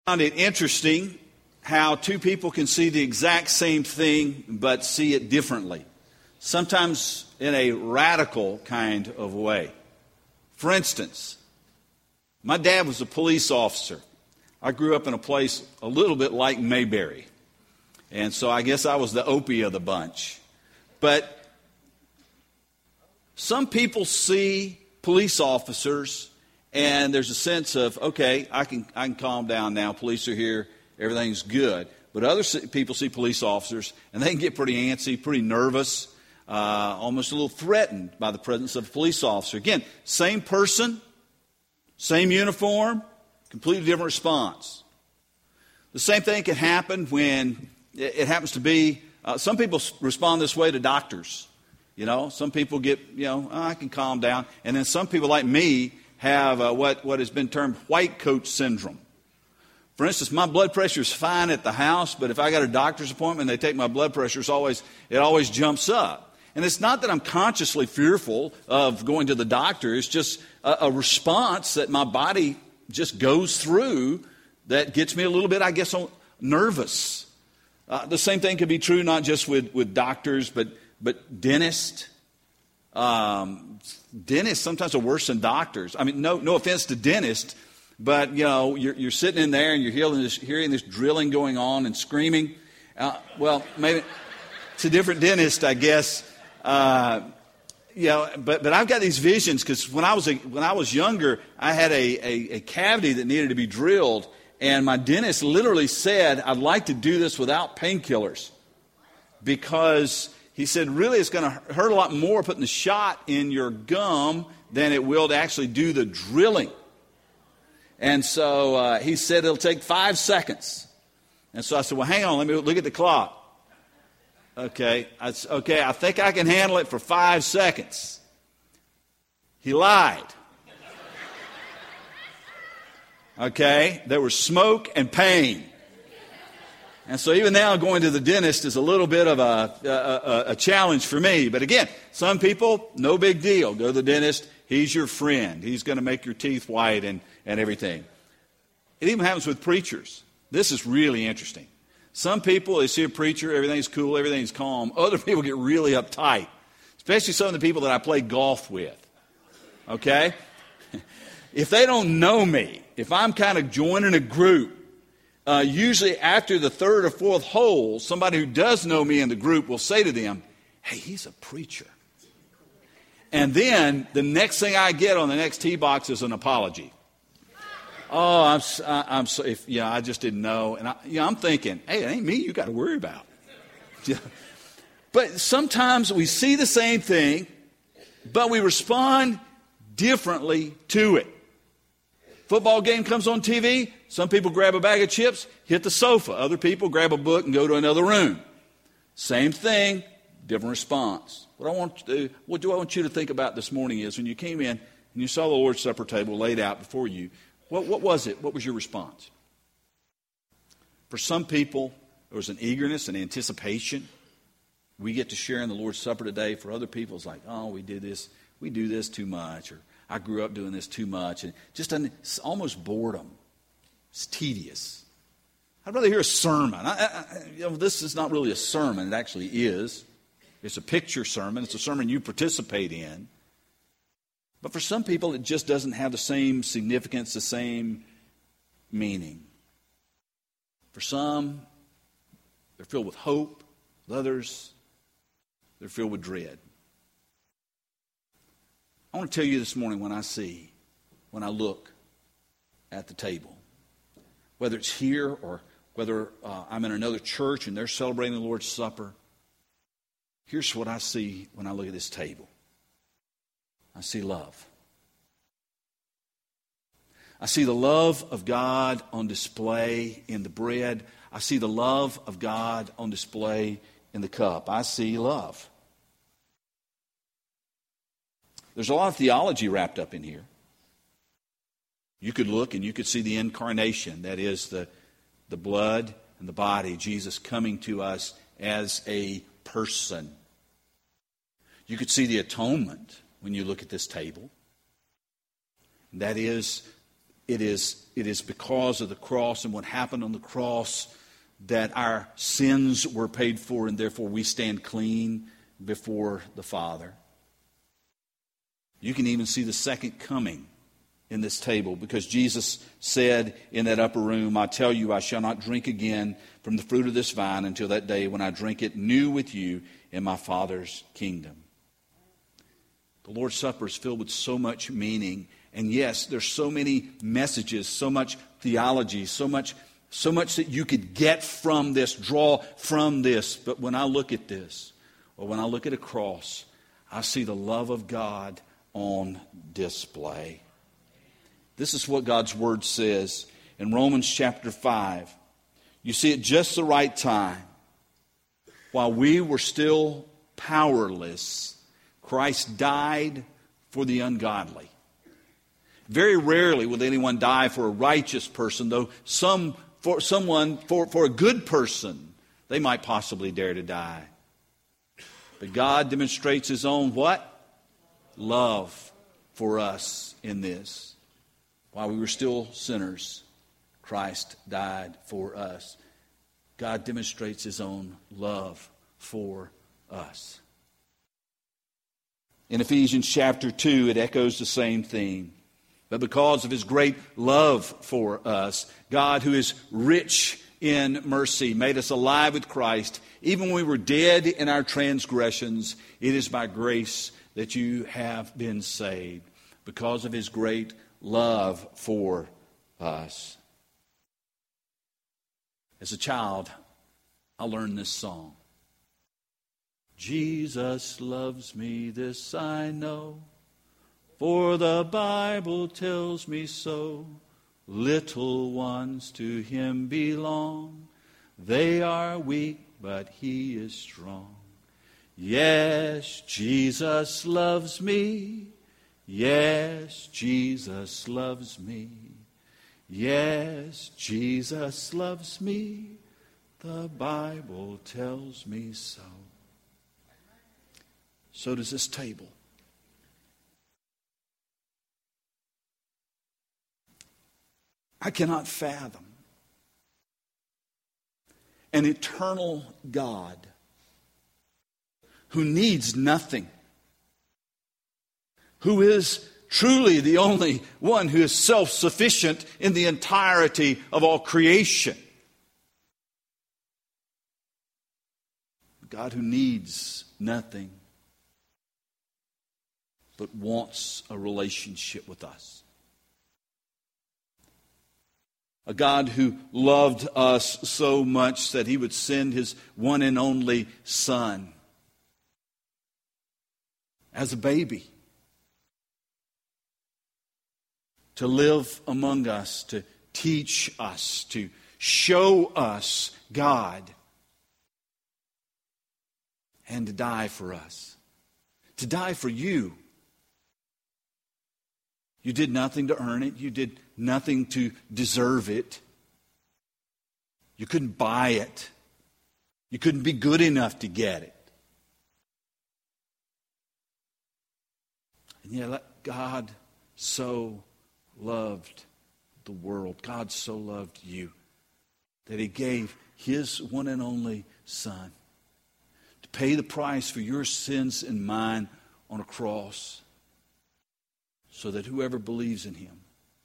I found it interesting how two people can see the exact same thing but see it differently, sometimes in a radical kind of way. For instance, my dad was a police officer. I grew up in a place a little bit like Mayberry, and so I guess I was the Opie of the bunch. But some people see police officers and there's a sense of, okay, I can calm down now. Police are here. Everything's good. But other people see police officers, and they can get pretty antsy, pretty nervous, almost a little threatened by the presence of a police officer. Again, same person, same uniform, completely different response. The same thing can happen when it happens to be, some people respond this way to doctors. You know, some people get, I can calm down. And then some people like me have what has been termed white coat syndrome. For instance, my blood pressure is fine at the house, but if I got a doctor's appointment and they take my blood pressure, it always jumps up. And it's not that I'm consciously fearful of going to the doctor. It's just a response that my body just goes through that gets me a little bit, I guess, nervous. The same thing could be true not just with doctors, but dentists. Dentists sometimes are worse than doctors. I mean, no offense to dentists, but you're sitting in there and you're hearing this drilling going on and screaming. Well, maybe it's a different dentist, I guess. But I've got these visions because when I was younger, I had a cavity that needed to be drilled, and my dentist literally said, "I'd like to do this without painkillers," because he said, really, it's going to hurt a lot more putting the shot in your gum than it will to actually do the drilling. And so he said it'll take 5 seconds. And so I said, well, hang on, let me look at the clock. Okay, I think I can handle it for 5 seconds. He lied. Okay, there was smoke and pain. And so even now going to the dentist is a little bit of a challenge for me. But again, some people, no big deal. Go to the dentist. He's your friend. He's going to make your teeth white and everything. It even happens with preachers. This is really interesting. Some people, they see a preacher, everything's cool, everything's calm. Other people get really uptight, especially some of the people that I play golf with. Okay? If they don't know me, if I'm kind of joining a group, usually after the third or fourth hole, somebody who does know me in the group will say to them, hey, he's a preacher. And then the next thing I get on the next tee box is an apology. Oh, I'm so, I just didn't know. And I'm thinking, hey, it ain't me you got to worry about. But sometimes we see the same thing, but we respond differently to it. Football game comes on TV. Some people grab a bag of chips, hit the sofa. Other people grab a book and go to another room. Same thing, different response. What I want you to think about this morning is when you came in and you saw the Lord's Supper table laid out before you, what was it? What was your response? For some people, there was an eagerness and anticipation. We get to share in the Lord's Supper today. For other people, it's like, oh, we do this too much, or I grew up doing this too much, and just almost boredom. It's tedious. I'd rather hear a sermon. This is not really a sermon. It actually is. It's a picture sermon. It's a sermon you participate in. But for some people, it just doesn't have the same significance, the same meaning. For some, they're filled with hope. With others, they're filled with dread. I want to tell you this morning when I look at the table, whether it's here or whether I'm in another church and they're celebrating the Lord's Supper, here's what I see when I look at this table. I see love. I see the love of God on display in the bread. I see the love of God on display in the cup. I see love. There's a lot of theology wrapped up in here. You could look and you could see the incarnation, that is the blood and the body, Jesus coming to us as a person. You could see the atonement when you look at this table. That is, it is it is because of the cross and what happened on the cross that our sins were paid for, and therefore we stand clean before the Father. You can even see the second coming in this table, because Jesus said in that upper room, I tell you, I shall not drink again from the fruit of this vine until that day when I drink it new with you in my Father's kingdom. The Lord's Supper is filled with so much meaning. And yes, there's so many messages, so much theology, so much that you could get from this, draw from this. But when I look at this, or when I look at a cross, I see the love of God on display. This is what God's Word says in Romans chapter 5. You see, at just the right time, while we were still powerless, Christ died for the ungodly. Very rarely will anyone die for a righteous person, though for a good person, they might possibly dare to die. But God demonstrates His own what? Love for us in this. While we were still sinners, Christ died for us. God demonstrates His own love for us. In Ephesians chapter 2, it echoes the same theme. But because of His great love for us, God, who is rich in mercy, made us alive with Christ. Even when we were dead in our transgressions, it is by grace that you have been saved, because of His great love for us. As a child, I learned this song. Jesus loves me, this I know, for the Bible tells me so. Little ones to Him belong. They are weak, but He is strong. Yes, Jesus loves me. Yes, Jesus loves me. Yes, Jesus loves me. The Bible tells me so. So does this table. I cannot fathom an eternal God who needs nothing, who is truly the only one who is self-sufficient in the entirety of all creation. God who needs nothing but wants a relationship with us. A God who loved us so much that He would send His one and only Son as a baby to live among us, to teach us, to show us God, and to die for us, to die for you. You did nothing to earn it. You did nothing to deserve it. You couldn't buy it. You couldn't be good enough to get it. And yet God so loved the world. God so loved you that He gave His one and only Son to pay the price for your sins and mine on a cross, so that whoever believes in Him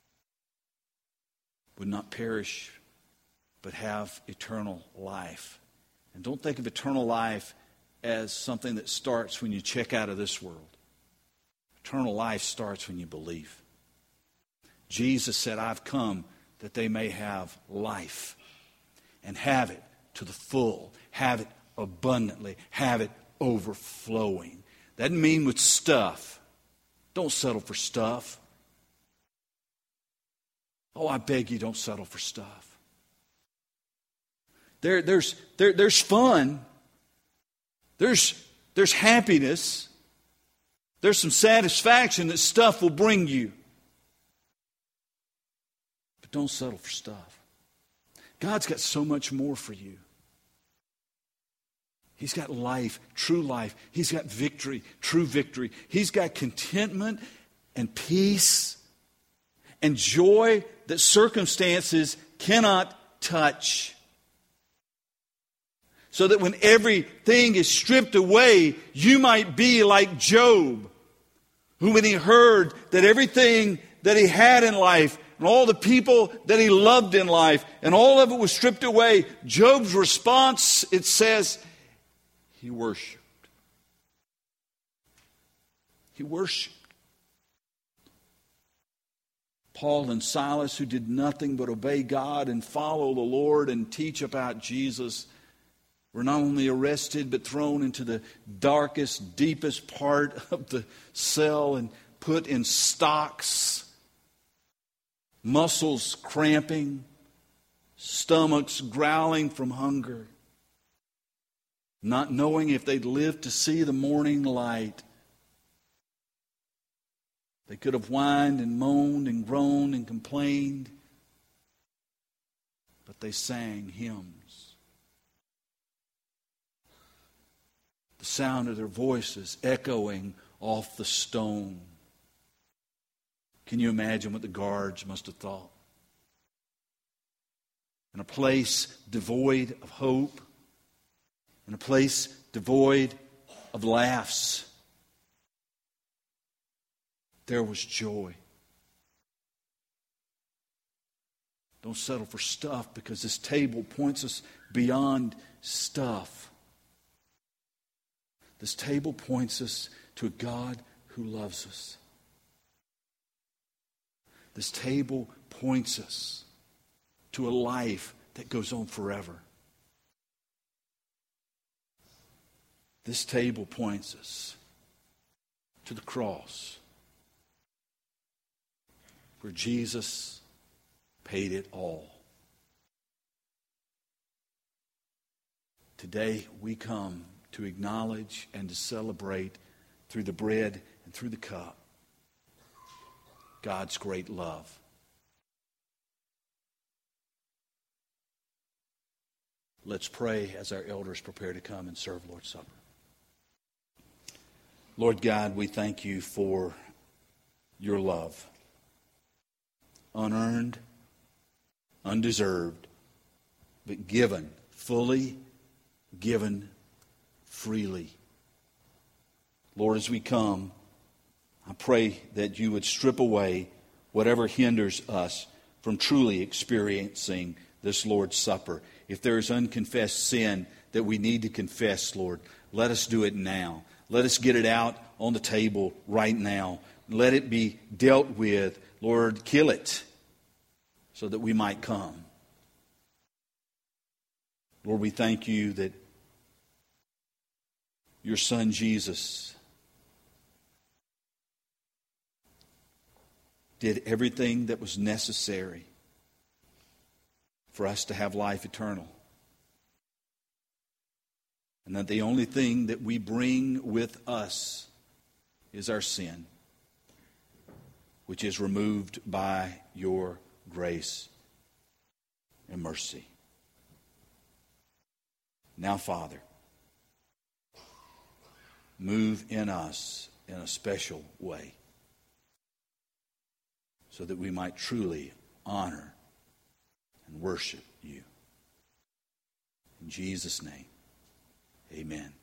would not perish, but have eternal life. And don't think of eternal life as something that starts when you check out of this world. Eternal life starts when you believe. Jesus said, I've come that they may have life, and have it to the full, have it abundantly, have it overflowing. That doesn't mean with stuff. Don't settle for stuff. Oh, I beg you, don't settle for stuff. There's fun. There's happiness. There's some satisfaction that stuff will bring you. But don't settle for stuff. God's got so much more for you. He's got life, true life. He's got victory, true victory. He's got contentment and peace and joy that circumstances cannot touch. So that when everything is stripped away, you might be like Job, who when he heard that everything that he had in life and all the people that he loved in life and all of it was stripped away, Job's response, it says, he worshiped. He worshiped. Paul and Silas, who did nothing but obey God and follow the Lord and teach about Jesus, were not only arrested but thrown into the darkest, deepest part of the cell and put in stocks, muscles cramping, stomachs growling from hunger, not knowing if they'd live to see the morning light. They could have whined and moaned and groaned and complained, but they sang hymns. The sound of their voices echoing off the stone. Can you imagine what the guards must have thought? In a place devoid of hope, in a place devoid of laughs, there was joy. Don't settle for stuff, because this table points us beyond stuff. This table points us to a God who loves us. This table points us to a life that goes on forever. This table points us to the cross, where Jesus paid it all. Today we come to acknowledge and to celebrate through the bread and through the cup God's great love. Let's pray as our elders prepare to come and serve Lord's Supper. Lord God, we thank you for your love. Unearned, undeserved, but given, fully given freely. Lord, as we come, I pray that you would strip away whatever hinders us from truly experiencing this Lord's Supper. If there is unconfessed sin that we need to confess, Lord, let us do it now. Let us get it out on the table right now. Let it be dealt with. Lord, kill it so that we might come. Lord, we thank you that your Son Jesus did everything that was necessary for us to have life eternal. And that the only thing that we bring with us is our sin, which is removed by your grace and mercy. Now, Father, move in us in a special way so that we might truly honor and worship you. In Jesus' name, amen.